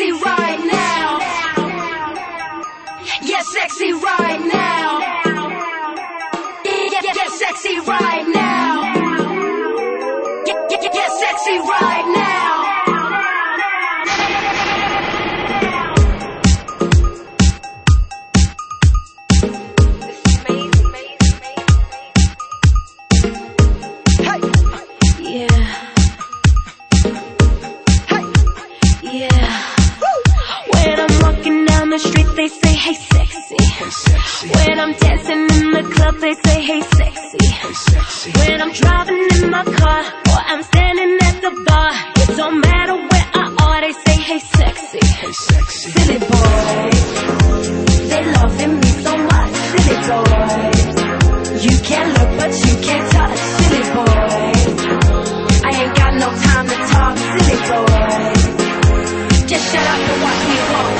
sexy right now. Yeah, sexy right now. Yeah, sexy right now. Yeah, sexy right now. When I'm walking down the street, they say, hey sexy. When I'm dancing in the club, they say, hey sexy. When I'm driving in my car, or I'm standing at the bar, it don't matter where I are, they say, hey sexy. Silly boy, they loving me so much. Silly boy, you can't look but you can't touch. Silly boy, I ain't got no time to talk. Silly boy, just shut up and watch me walk.